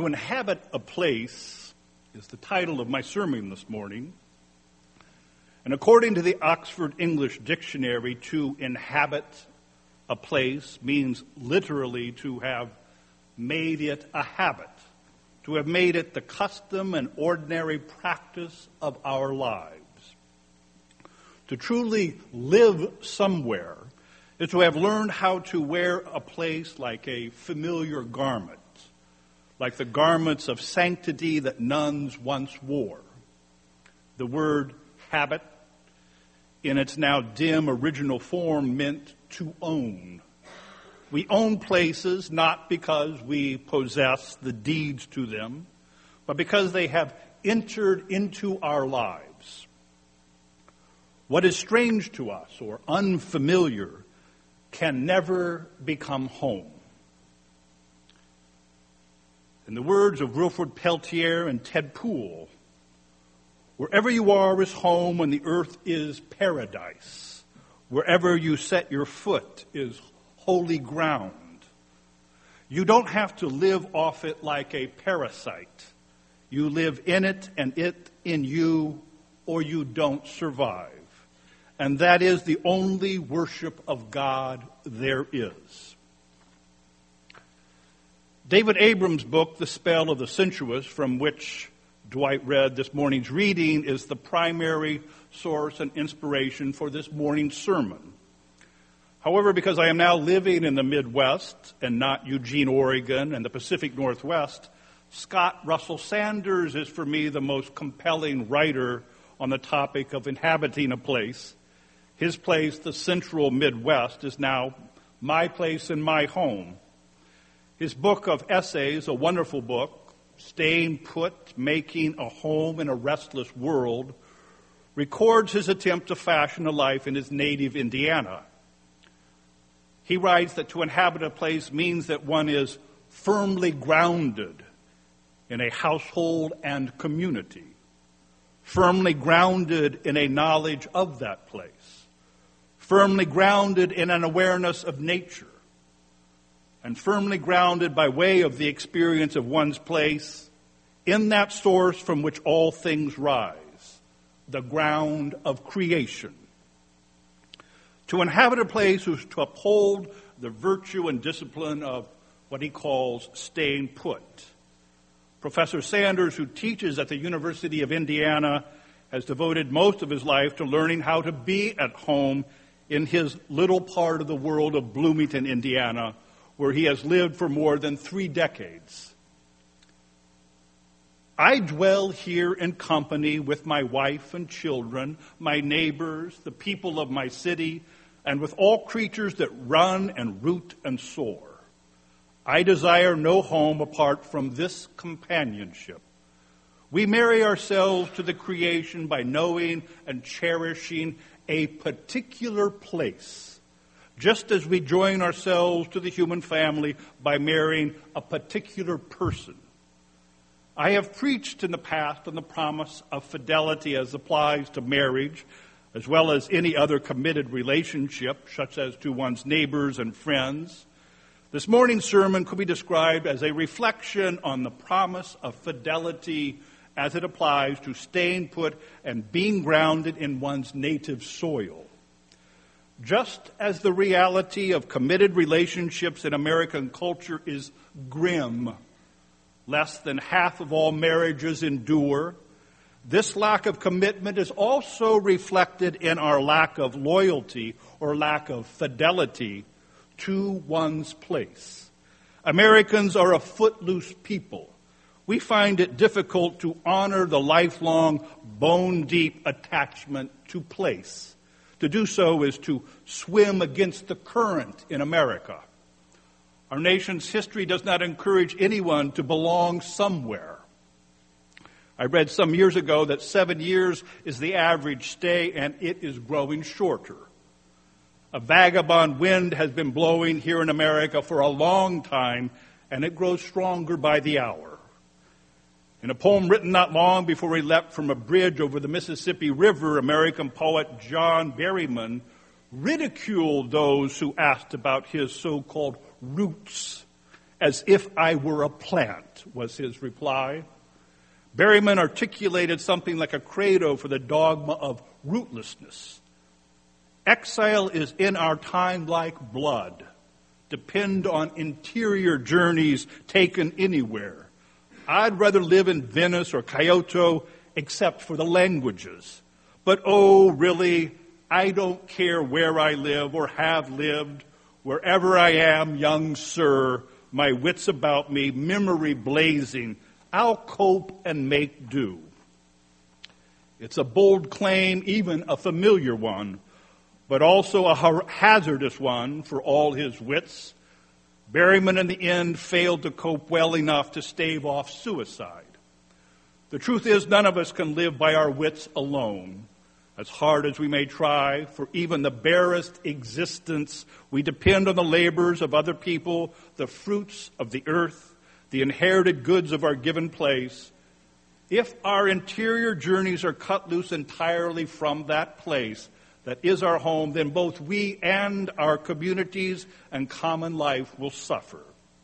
To inhabit a place is the title of my sermon this morning. And according to the Oxford English Dictionary, to inhabit a place means literally to have made it a habit, to have made it the custom and ordinary practice of our lives. To truly live somewhere is to have learned how to wear a place like a familiar garment, like the garments of sanctity that nuns once wore. The word habit, in its now dim original form, meant to own. We own places not because we possess the deeds to them, but because they have entered into our lives. What is strange to us or unfamiliar can never become home. In the words of Wilfred Peltier and Ted Poole, wherever you are is home and the earth is paradise. Wherever you set your foot is holy ground. You don't have to live off it like a parasite. You live in it and it in you, or you don't survive. And that is the only worship of God there is. David Abrams' book, The Spell of the Sensuous, from which Dwight read this morning's reading, is the primary source and inspiration for this morning's sermon. However, because I am now living in the Midwest and not Eugene, Oregon, and the Pacific Northwest, Scott Russell Sanders is for me the most compelling writer on the topic of inhabiting a place. His place, the central Midwest, is now my place and my home. His book of essays, a wonderful book, Staying Put, Making a Home in a Restless World, records his attempt to fashion a life in his native Indiana. He writes that to inhabit a place means that one is firmly grounded in a household and community, firmly grounded in a knowledge of that place, firmly grounded in an awareness of nature, and firmly grounded by way of the experience of one's place in that source from which all things rise, the ground of creation. To inhabit a place is to uphold the virtue and discipline of what he calls staying put. Professor Sanders, who teaches at the University of Indiana, has devoted most of his life to learning how to be at home in his little part of the world of Bloomington, Indiana, where he has lived for more than 3 decades. I dwell here in company with my wife and children, my neighbors, the people of my city, and with all creatures that run and root and soar. I desire no home apart from this companionship. We marry ourselves to the creation by knowing and cherishing a particular place, just as we join ourselves to the human family by marrying a particular person. I have preached in the past on the promise of fidelity as applies to marriage, as well as any other committed relationship, such as to one's neighbors and friends. This morning's sermon could be described as a reflection on the promise of fidelity as it applies to staying put and being grounded in one's native soil. Just as the reality of committed relationships in American culture is grim, less than half of all marriages endure, this lack of commitment is also reflected in our lack of loyalty or lack of fidelity to one's place. Americans are a footloose people. We find it difficult to honor the lifelong, bone-deep attachment to place. To do so is to swim against the current in America. Our nation's history does not encourage anyone to belong somewhere. I read some years ago that 7 years is the average stay, and it is growing shorter. A vagabond wind has been blowing here in America for a long time, and it grows stronger by the hour. In a poem written not long before he leapt from a bridge over the Mississippi River, American poet John Berryman ridiculed those who asked about his so-called roots as if I were a plant, was his reply. Berryman articulated something like a credo for the dogma of rootlessness. Exile is in our time like blood. Depend on interior journeys taken anywhere. I'd rather live in Venice or Kyoto except for the languages. But oh, really, I don't care where I live or have lived. Wherever I am, young sir, my wits about me, memory blazing, I'll cope and make do. It's a bold claim, even a familiar one, but also a hazardous one for all his wits. Berryman in the end failed to cope well enough to stave off suicide. The truth is, none of us can live by our wits alone. As hard as we may try, for even the barest existence, we depend on the labors of other people, the fruits of the earth, the inherited goods of our given place. If our interior journeys are cut loose entirely from that place that is our home, then both we and our communities and common life will suffer.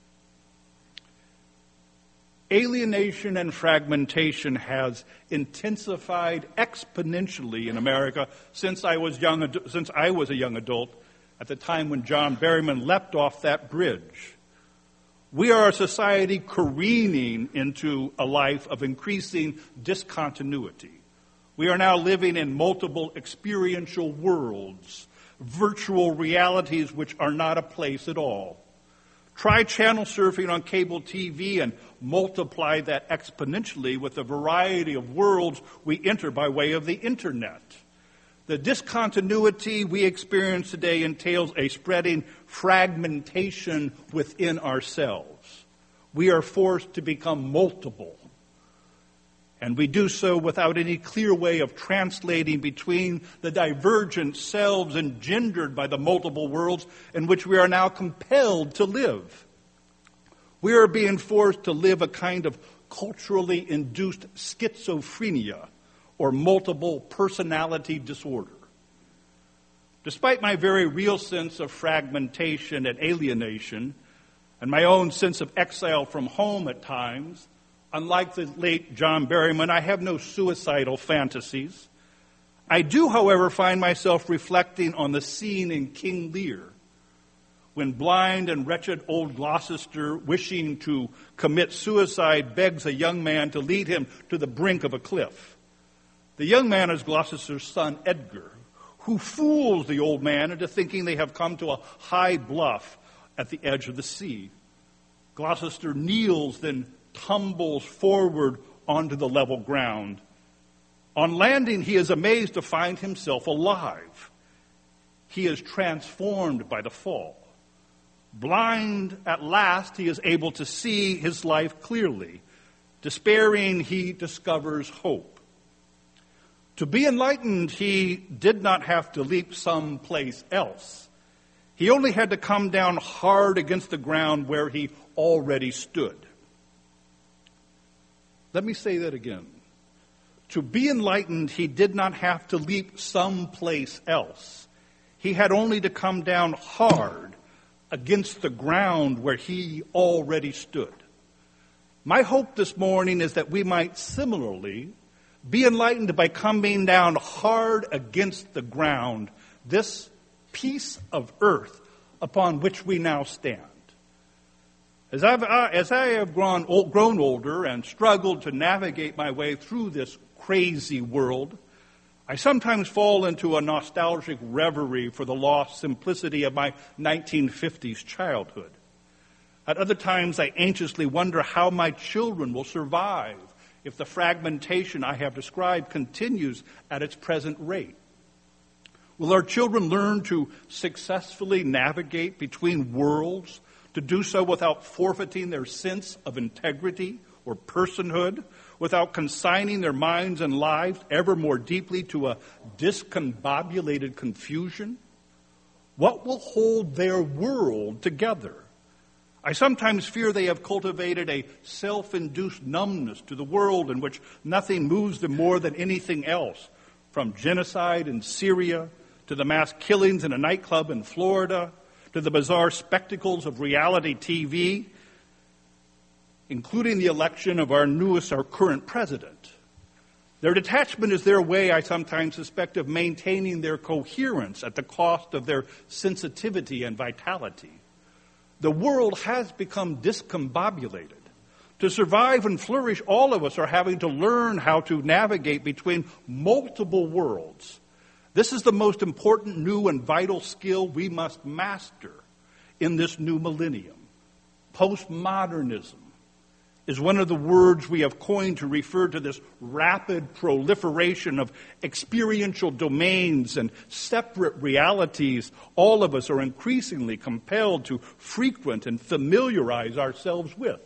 Alienation and fragmentation has intensified exponentially in America since I was a young adult, at the time when John Berryman leapt off that bridge. We are a society careening into a life of increasing discontinuity. We are now living in multiple experiential worlds, virtual realities which are not a place at all. Try channel surfing on cable TV and multiply that exponentially with the variety of worlds we enter by way of the internet. The discontinuity we experience today entails a spreading fragmentation within ourselves. We are forced to become multiple. And we do so without any clear way of translating between the divergent selves engendered by the multiple worlds in which we are now compelled to live. We are being forced to live a kind of culturally induced schizophrenia or multiple personality disorder. Despite my very real sense of fragmentation and alienation and my own sense of exile from home at times, unlike the late John Berryman, I have no suicidal fantasies. I do, however, find myself reflecting on the scene in King Lear, when blind and wretched old Gloucester, wishing to commit suicide, begs a young man to lead him to the brink of a cliff. The young man is Gloucester's son, Edgar, who fools the old man into thinking they have come to a high bluff at the edge of the sea. Gloucester kneels, then tumbles forward onto the level ground. On landing, he is amazed to find himself alive. He is transformed by the fall. Blind at last, he is able to see his life clearly. Despairing, he discovers hope. To be enlightened, he did not have to leap someplace else. He only had to come down hard against the ground where he already stood. Let me say that again. To be enlightened, he did not have to leap someplace else. He had only to come down hard against the ground where he already stood. My hope this morning is that we might similarly be enlightened by coming down hard against the ground, this piece of earth upon which we now stand. As I have grown older and struggled to navigate my way through this crazy world, I sometimes fall into a nostalgic reverie for the lost simplicity of my 1950s childhood. At other times, I anxiously wonder how my children will survive if the fragmentation I have described continues at its present rate. Will our children learn to successfully navigate between worlds, to do so without forfeiting their sense of integrity or personhood, without consigning their minds and lives ever more deeply to a discombobulated confusion? What will hold their world together? I sometimes fear they have cultivated a self-induced numbness to the world in which nothing moves them more than anything else, from genocide in Syria to the mass killings in a nightclub in Florida to the bizarre spectacles of reality TV. including the election of our current president. Their detachment is their way, I sometimes suspect, of maintaining their coherence at the cost of their sensitivity and vitality. The world has become discombobulated. To survive and flourish, all of us are having to learn how to navigate between multiple worlds. This is the most important new and vital skill we must master in this new millennium. Postmodernism is one of the words we have coined to refer to this rapid proliferation of experiential domains and separate realities all of us are increasingly compelled to frequent and familiarize ourselves with.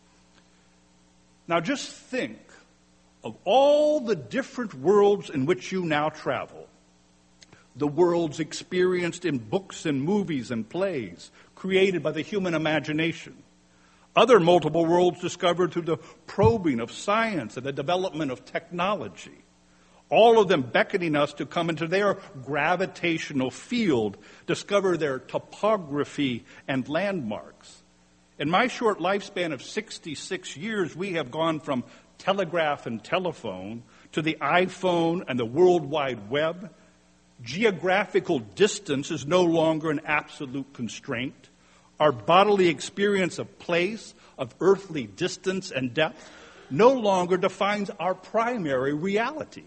Now just think of all the different worlds in which you now travel. The worlds experienced in books and movies and plays created by the human imagination. Other multiple worlds discovered through the probing of science and the development of technology. All of them beckoning us to come into their gravitational field, discover their topography and landmarks. In my short lifespan of 66 years, we have gone from telegraph and telephone to the iPhone and the World Wide Web. Geographical distance is no longer an absolute constraint. Our bodily experience of place, of earthly distance and depth, no longer defines our primary reality.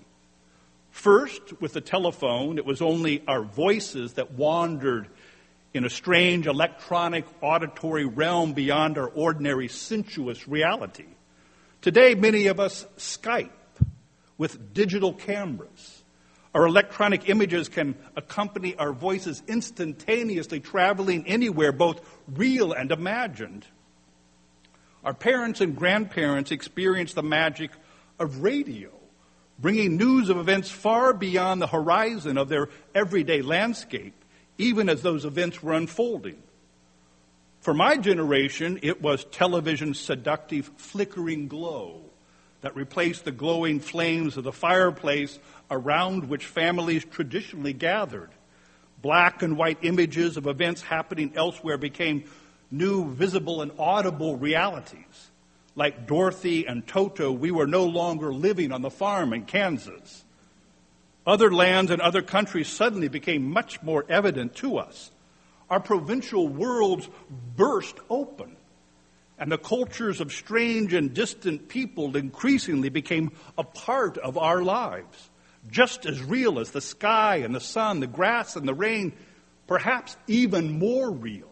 First, with the telephone, it was only our voices that wandered in a strange electronic auditory realm beyond our ordinary sensuous reality. Today, many of us Skype with digital cameras. Our electronic images can accompany our voices instantaneously, traveling anywhere, both real and imagined. Our parents and grandparents experienced the magic of radio, bringing news of events far beyond the horizon of their everyday landscape, even as those events were unfolding. For my generation, it was television's seductive flickering glow that replaced the glowing flames of the fireplace around which families traditionally gathered. Black and white images of events happening elsewhere became new visible and audible realities. Like Dorothy and Toto, we were no longer living on the farm in Kansas. Other lands and other countries suddenly became much more evident to us. Our provincial worlds burst open, and the cultures of strange and distant people increasingly became a part of our lives, just as real as the sky and the sun, the grass and the rain, perhaps even more real.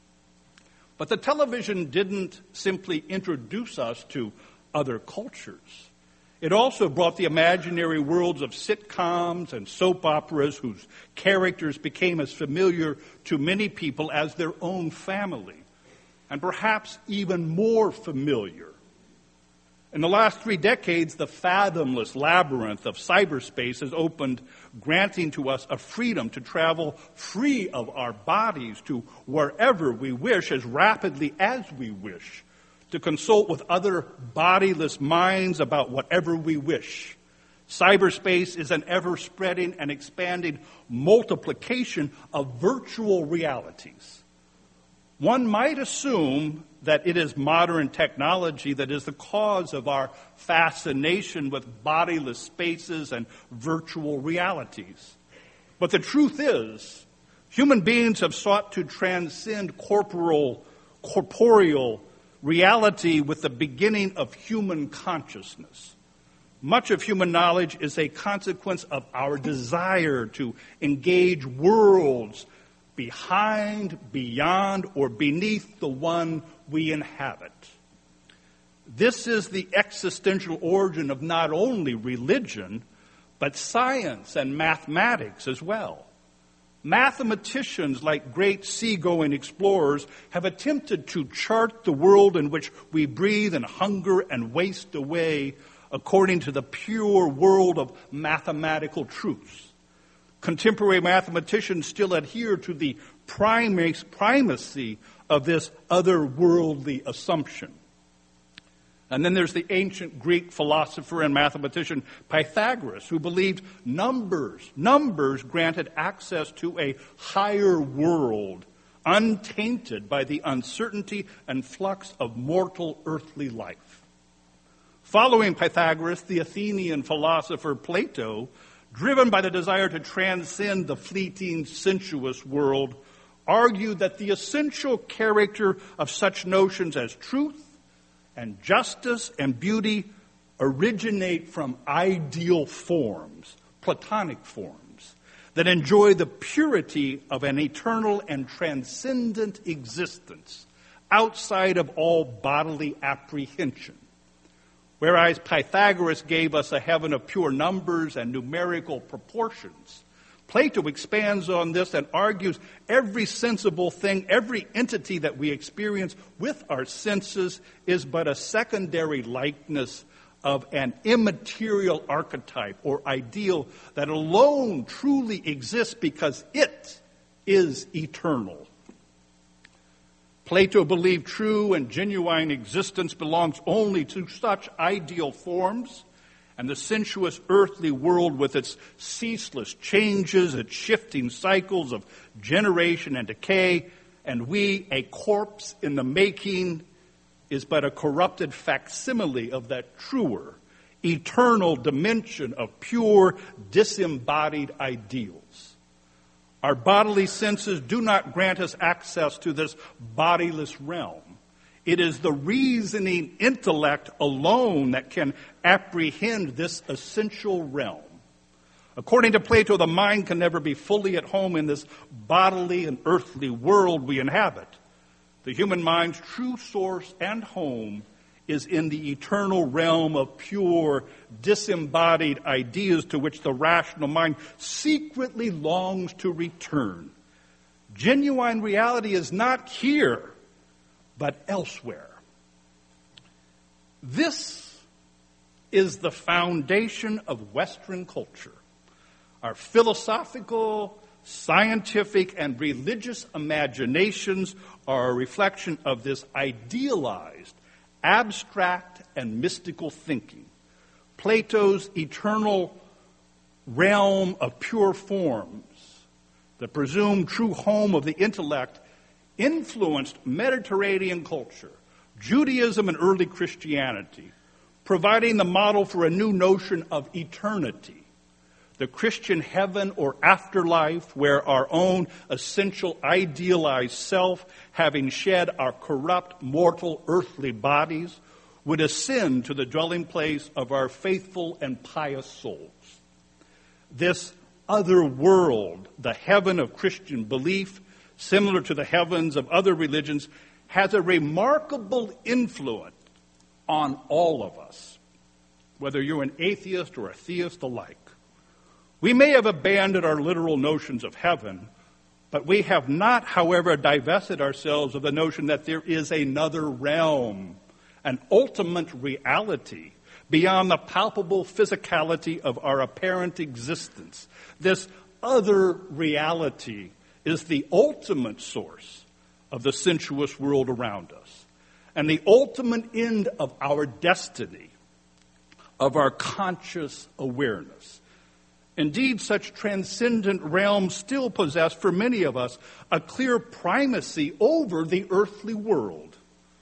But the television didn't simply introduce us to other cultures. It also brought the imaginary worlds of sitcoms and soap operas whose characters became as familiar to many people as their own family, and perhaps even more familiar. In the last 3 decades, the fathomless labyrinth of cyberspace has opened, granting to us a freedom to travel free of our bodies to wherever we wish, as rapidly as we wish, to consult with other bodiless minds about whatever we wish. Cyberspace is an ever-spreading and expanding multiplication of virtual realities. One might assume that it is modern technology that is the cause of our fascination with bodiless spaces and virtual realities. But the truth is, human beings have sought to transcend corporeal reality with the beginning of human consciousness. Much of human knowledge is a consequence of our desire to engage worlds behind, beyond, or beneath the one we inhabit. This is the existential origin of not only religion, but science and mathematics as well. Mathematicians, like great seagoing explorers, have attempted to chart the world in which we breathe and hunger and waste away according to the pure world of mathematical truths. Contemporary mathematicians still adhere to the primacy of this otherworldly assumption. And then there's the ancient Greek philosopher and mathematician Pythagoras, who believed numbers granted access to a higher world untainted by the uncertainty and flux of mortal earthly life. Following Pythagoras, the Athenian philosopher Plato, driven by the desire to transcend the fleeting, sensuous world, argued that the essential character of such notions as truth and justice and beauty originate from ideal forms, Platonic forms, that enjoy the purity of an eternal and transcendent existence outside of all bodily apprehension. Whereas Pythagoras gave us a heaven of pure numbers and numerical proportions, Plato expands on this and argues every sensible thing, every entity that we experience with our senses is but a secondary likeness of an immaterial archetype or ideal that alone truly exists because it is eternal. Plato believed true and genuine existence belongs only to such ideal forms, and the sensuous earthly world with its ceaseless changes, its shifting cycles of generation and decay, and we, a corpse in the making, is but a corrupted facsimile of that truer, eternal dimension of pure, disembodied ideals. Our bodily senses do not grant us access to this bodiless realm. It is the reasoning intellect alone that can apprehend this essential realm. According to Plato, the mind can never be fully at home in this bodily and earthly world we inhabit. The human mind's true source and home is in the eternal realm of pure, disembodied ideas to which the rational mind secretly longs to return. Genuine reality is not here, but elsewhere. This is the foundation of Western culture. Our philosophical, scientific, and religious imaginations are a reflection of this idealized, abstract, and mystical thinking. Plato's eternal realm of pure forms, the presumed true home of the intellect, influenced Mediterranean culture, Judaism, and early Christianity, providing the model for a new notion of eternity. The Christian heaven or afterlife, where our own essential idealized self, having shed our corrupt mortal earthly bodies, would ascend to the dwelling place of our faithful and pious souls. This other world, the heaven of Christian belief, similar to the heavens of other religions, has a remarkable influence on all of us, whether you're an atheist or a theist alike. We may have abandoned our literal notions of heaven, but we have not, however, divested ourselves of the notion that there is another realm, an ultimate reality beyond the palpable physicality of our apparent existence. This other reality is the ultimate source of the sensuous world around us and the ultimate end of our destiny, of our conscious awareness. Indeed, such transcendent realms still possess, for many of us, a clear primacy over the earthly world.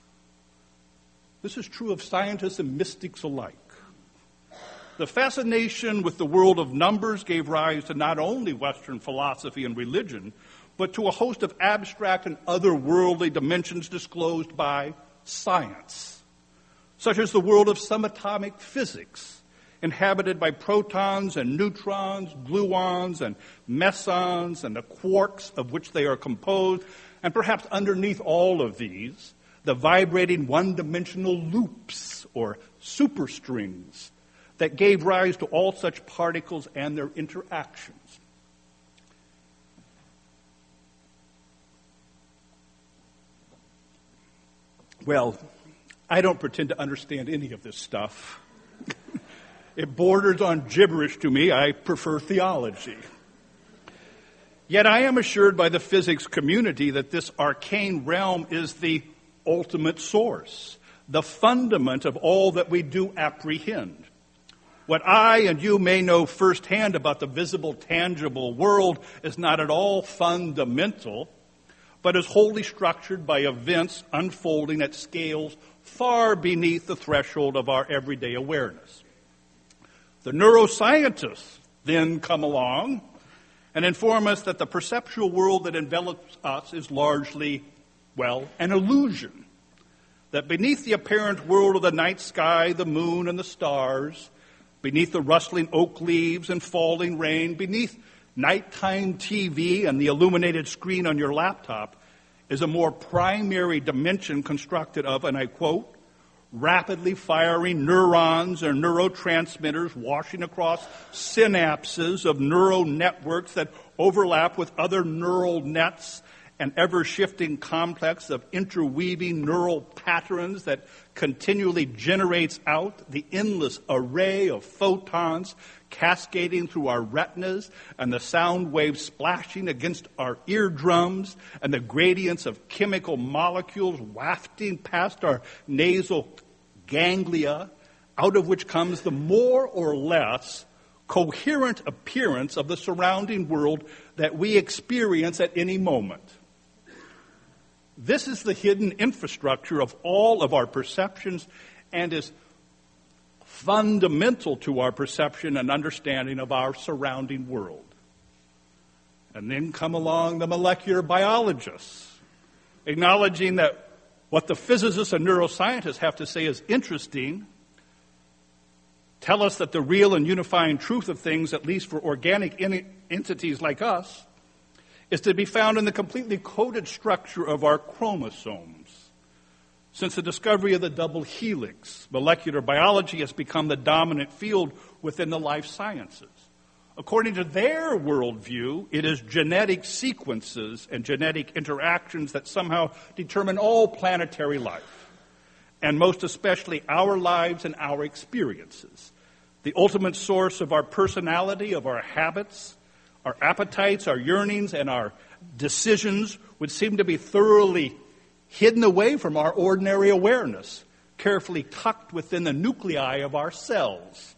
This is true of scientists and mystics alike. The fascination with the world of numbers gave rise to not only Western philosophy and religion, but to a host of abstract and otherworldly dimensions disclosed by science, such as the world of subatomic physics, inhabited by protons and neutrons, gluons and mesons, and the quarks of which they are composed, and perhaps underneath all of these, the vibrating one-dimensional loops or superstrings that gave rise to all such particles and their interactions. Well, I don't pretend to understand any of this stuff. It borders on gibberish to me. I prefer theology. Yet I am assured by the physics community that this arcane realm is the ultimate source, the fundament of all that we do apprehend. What I and you may know firsthand about the visible, tangible world is not at all fundamental, but is wholly structured by events unfolding at scales far beneath the threshold of our everyday awareness. The neuroscientists then come along and inform us that the perceptual world that envelops us is largely, an illusion. That beneath the apparent world of the night sky, the moon, and the stars, beneath the rustling oak leaves and falling rain, beneath nighttime TV and the illuminated screen on your laptop, is a more primary dimension constructed of, and I quote, rapidly firing neurons or neurotransmitters washing across synapses of neural networks that overlap with other neural nets, an ever-shifting complex of interweaving neural patterns that continually generates out the endless array of photons cascading through our retinas and the sound waves splashing against our eardrums and the gradients of chemical molecules wafting past our nasal ganglia, out of which comes the more or less coherent appearance of the surrounding world that we experience at any moment. This is the hidden infrastructure of all of our perceptions and is fundamental to our perception and understanding of our surrounding world. And then come along the molecular biologists, acknowledging that what the physicists and neuroscientists have to say is interesting, tell us that the real and unifying truth of things, at least for organic entities like us, is to be found in the completely coded structure of our chromosomes. Since the discovery of the double helix, molecular biology has become the dominant field within the life sciences. According to their worldview, it is genetic sequences and genetic interactions that somehow determine all planetary life, and most especially our lives and our experiences. The ultimate source of our personality, of our habits, our appetites, our yearnings, and our decisions would seem to be thoroughly hidden away from our ordinary awareness, carefully tucked within the nuclei of our cells.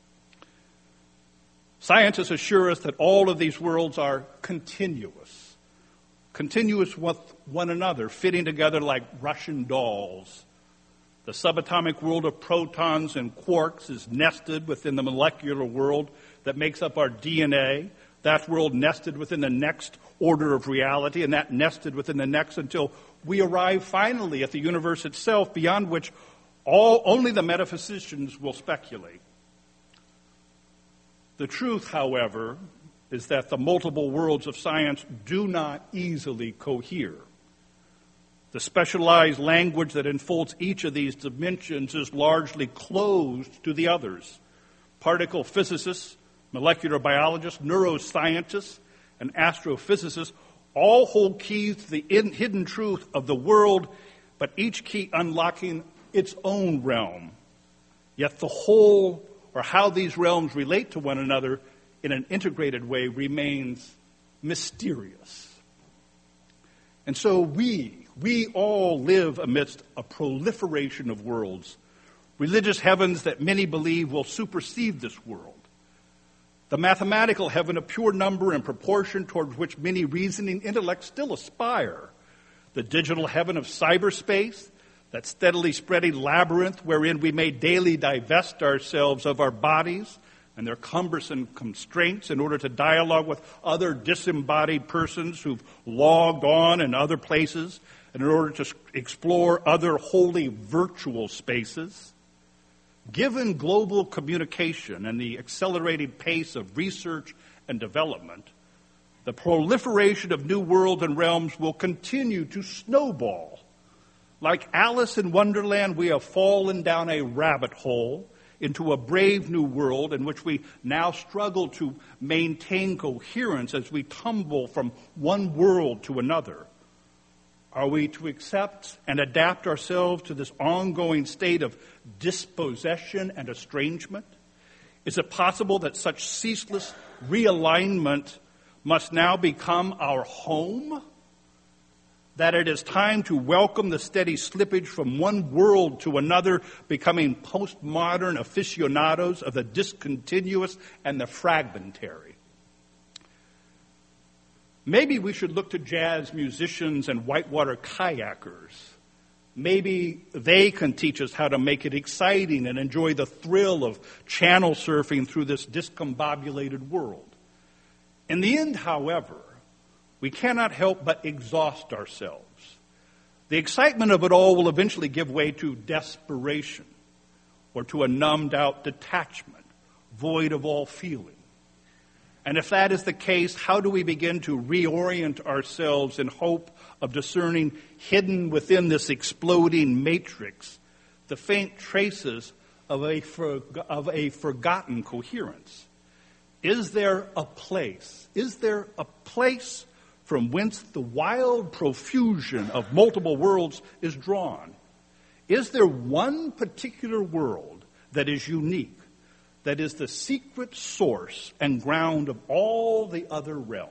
Scientists assure us that all of these worlds are continuous with one another, fitting together like Russian dolls. The subatomic world of protons and quarks is nested within the molecular world that makes up our DNA. That world nested within the next order of reality, and that nested within the next until we arrive finally at the universe itself, beyond which only the metaphysicians will speculate. The truth, however, is that the multiple worlds of science do not easily cohere. The specialized language that enfolds each of these dimensions is largely closed to the others. Particle physicists, molecular biologists, neuroscientists, and astrophysicists all hold keys to the hidden truth of the world, but each key unlocking its own realm. Yet the whole, or how these realms relate to one another in an integrated way, remains mysterious. And so we all live amidst a proliferation of worlds, religious heavens that many believe will supersede this world. The mathematical heaven of pure number and proportion towards which many reasoning intellects still aspire. The digital heaven of cyberspace, that steadily spreading labyrinth wherein we may daily divest ourselves of our bodies and their cumbersome constraints in order to dialogue with other disembodied persons who've logged on in other places and in order to explore other wholly virtual spaces. Given global communication and the accelerated pace of research and development, the proliferation of new worlds and realms will continue to snowball. Like Alice in Wonderland, we have fallen down a rabbit hole into a brave new world in which we now struggle to maintain coherence as we tumble from one world to another. Are we to accept and adapt ourselves to this ongoing state of dispossession and estrangement? Is it possible that such ceaseless realignment must now become our home? That it is time to welcome the steady slippage from one world to another, becoming postmodern aficionados of the discontinuous and the fragmentary? Maybe we should look to jazz musicians and whitewater kayakers. Maybe they can teach us how to make it exciting and enjoy the thrill of channel surfing through this discombobulated world. In the end, however, we cannot help but exhaust ourselves. The excitement of it all will eventually give way to desperation or to a numbed-out detachment, void of all feeling. And if that is the case, how do we begin to reorient ourselves in hope of discerning hidden within this exploding matrix the faint traces of a forgotten coherence? Is there a place? Is there a place from whence the wild profusion of multiple worlds is drawn? Is there one particular world that is unique, that is the secret source and ground of all the other realms?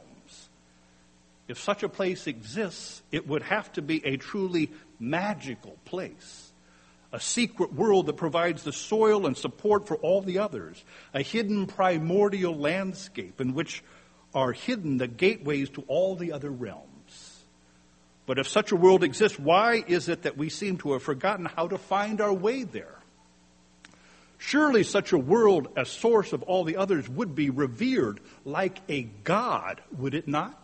If such a place exists, it would have to be a truly magical place. A secret world that provides the soil and support for all the others. A hidden primordial landscape in which are hidden the gateways to all the other realms. But if such a world exists, why is it that we seem to have forgotten how to find our way there? Surely such a world, as source of all the others, would be revered like a god, would it not?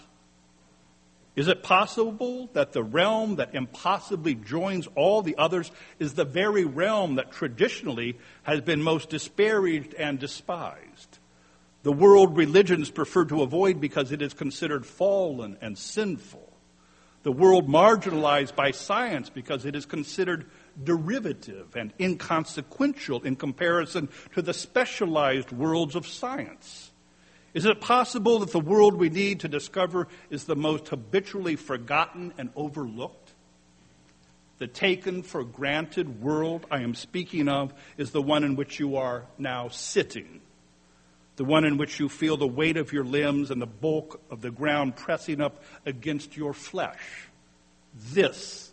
Is it possible that the realm that impossibly joins all the others is the very realm that traditionally has been most disparaged and despised? The world religions prefer to avoid because it is considered fallen and sinful. The world marginalized by science because it is considered derivative and inconsequential in comparison to the specialized worlds of science. Is it possible that the world we need to discover is the most habitually forgotten and overlooked? The taken for granted world I am speaking of is the one in which you are now sitting, the one in which you feel the weight of your limbs and the bulk of the ground pressing up against your flesh. This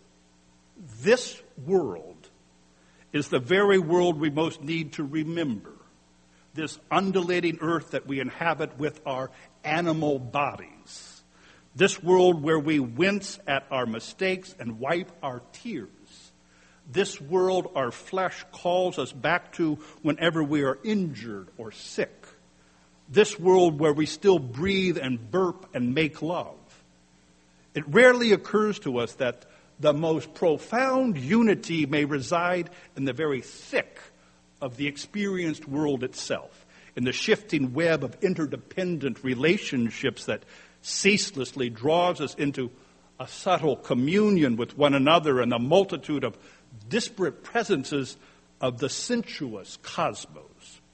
world is the very world we most need to remember. This undulating earth that we inhabit with our animal bodies. This world where we wince at our mistakes and wipe our tears. This world our flesh calls us back to whenever we are injured or sick. This world where we still breathe and burp and make love. It rarely occurs to us that the most profound unity may reside in the very thick of the experienced world itself, in the shifting web of interdependent relationships that ceaselessly draws us into a subtle communion with one another and the multitude of disparate presences of the sensuous cosmos.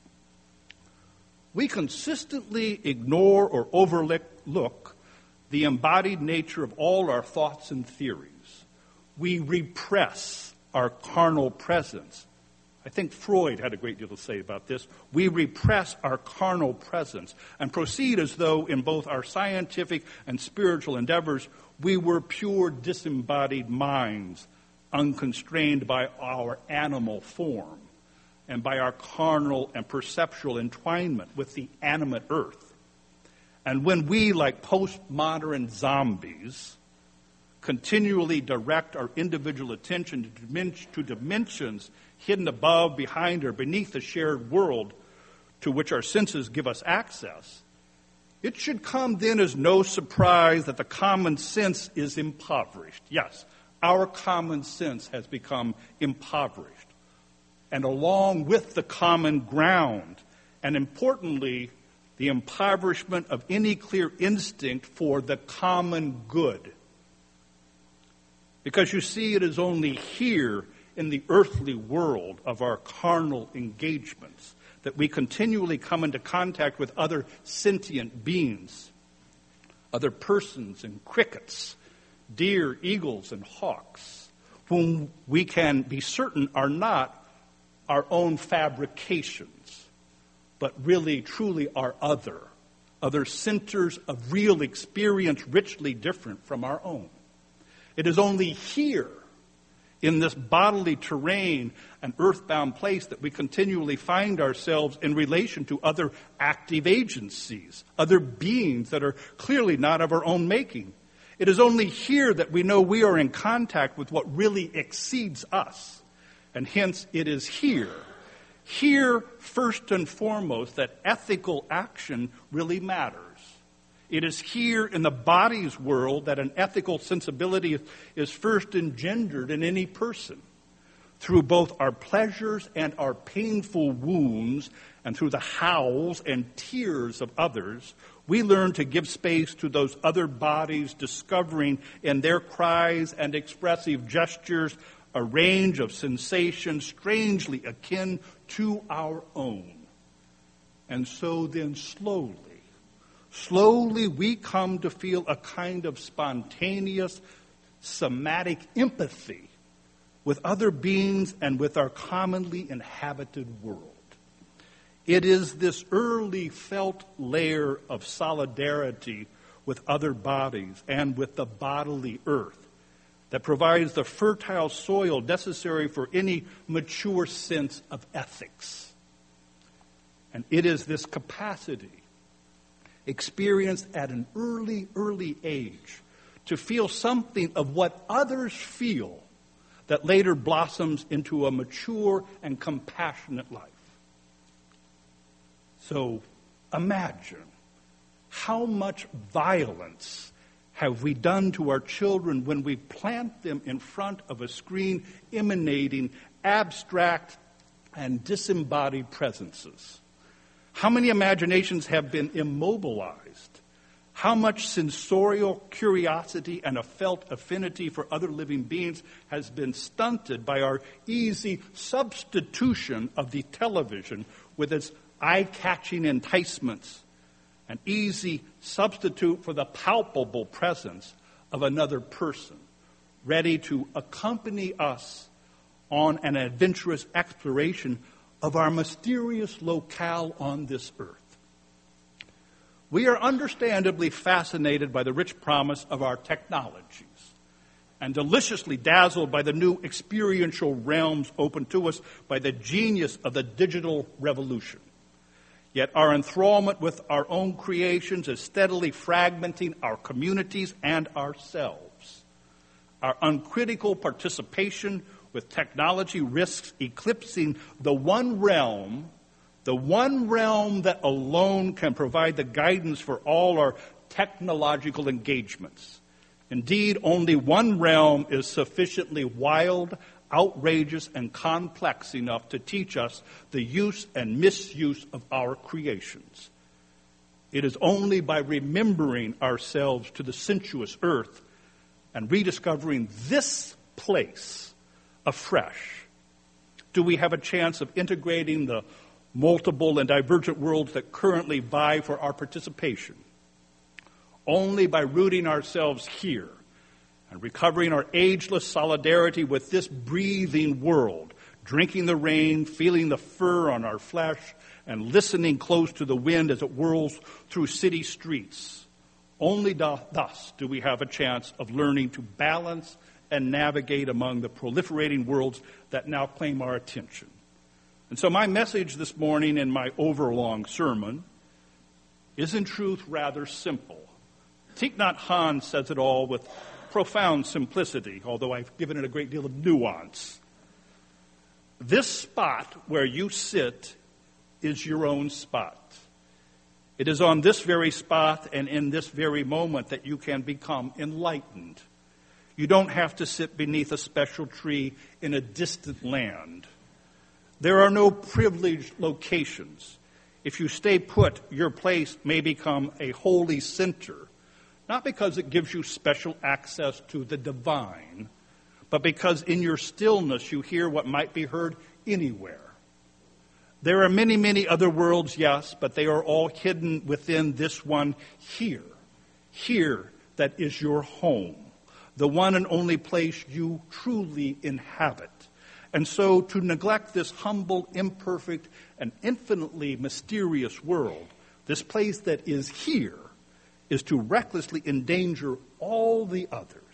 We consistently ignore or overlook the embodied nature of all our thoughts and theories. We repress our carnal presence. I think Freud had a great deal to say about this. We repress our carnal presence and proceed as though in both our scientific and spiritual endeavors we were pure disembodied minds, unconstrained by our animal form and by our carnal and perceptual entwinement with the animate earth. And when we, like postmodern zombies, continually direct our individual attention to dimensions hidden above, behind, or beneath the shared world to which our senses give us access, it should come then as no surprise that the common sense is impoverished. Yes, our common sense has become impoverished. And along with the common ground, and importantly, the impoverishment of any clear instinct for the common good. Because you see, it is only here in the earthly world of our carnal engagements that we continually come into contact with other sentient beings, other persons and crickets, deer, eagles, and hawks, whom we can be certain are not our own fabrications, but really, truly are other centers of real experience richly different from our own. It is only here in this bodily terrain and earthbound place that we continually find ourselves in relation to other active agencies, other beings that are clearly not of our own making. It is only here that we know we are in contact with what really exceeds us. And hence it is here, first and foremost, that ethical action really matters. It is here in the body's world that an ethical sensibility is first engendered in any person. Through both our pleasures and our painful wounds, and through the howls and tears of others, we learn to give space to those other bodies, discovering in their cries and expressive gestures a range of sensations strangely akin to our own. And so then slowly we come to feel a kind of spontaneous, somatic empathy with other beings and with our commonly inhabited world. It is this early felt layer of solidarity with other bodies and with the bodily earth that provides the fertile soil necessary for any mature sense of ethics. And it is this capacity experienced at an early age to feel something of what others feel that later blossoms into a mature and compassionate life. So imagine how much violence have we done to our children when we plant them in front of a screen emanating abstract and disembodied presences. How many imaginations have been immobilized? How much sensorial curiosity and a felt affinity for other living beings has been stunted by our easy substitution of the television with its eye-catching enticements, an easy substitute for the palpable presence of another person, ready to accompany us on an adventurous exploration of our mysterious locale on this earth. We are understandably fascinated by the rich promise of our technologies and deliciously dazzled by the new experiential realms open to us by the genius of the digital revolution. Yet our enthrallment with our own creations is steadily fragmenting our communities and ourselves. Our uncritical participation with technology risks eclipsing the one realm that alone can provide the guidance for all our technological engagements. Indeed, only one realm is sufficiently wild, outrageous, and complex enough to teach us the use and misuse of our creations. It is only by remembering ourselves to the sensuous earth and rediscovering this place afresh do we have a chance of integrating the multiple and divergent worlds that currently vie for our participation. Only by rooting ourselves here and recovering our ageless solidarity with this breathing world, drinking the rain, feeling the fur on our flesh, and listening close to the wind as it whirls through city streets. Only thus do we have a chance of learning to balance and navigate among the proliferating worlds that now claim our attention. And so my message this morning in my overlong sermon is in truth rather simple. Thich Nhat Hanh says it all with profound simplicity, although I've given it a great deal of nuance. This spot where you sit is your own spot. It is on this very spot and in this very moment that you can become enlightened. You don't have to sit beneath a special tree in a distant land. There are no privileged locations. If you stay put, your place may become a holy center, not because it gives you special access to the divine, but because in your stillness you hear what might be heard anywhere. There are many, many other worlds, yes, but they are all hidden within this one here. Here that is your home, the one and only place you truly inhabit. And so to neglect this humble, imperfect, and infinitely mysterious world, this place that is here, is to recklessly endanger all the others.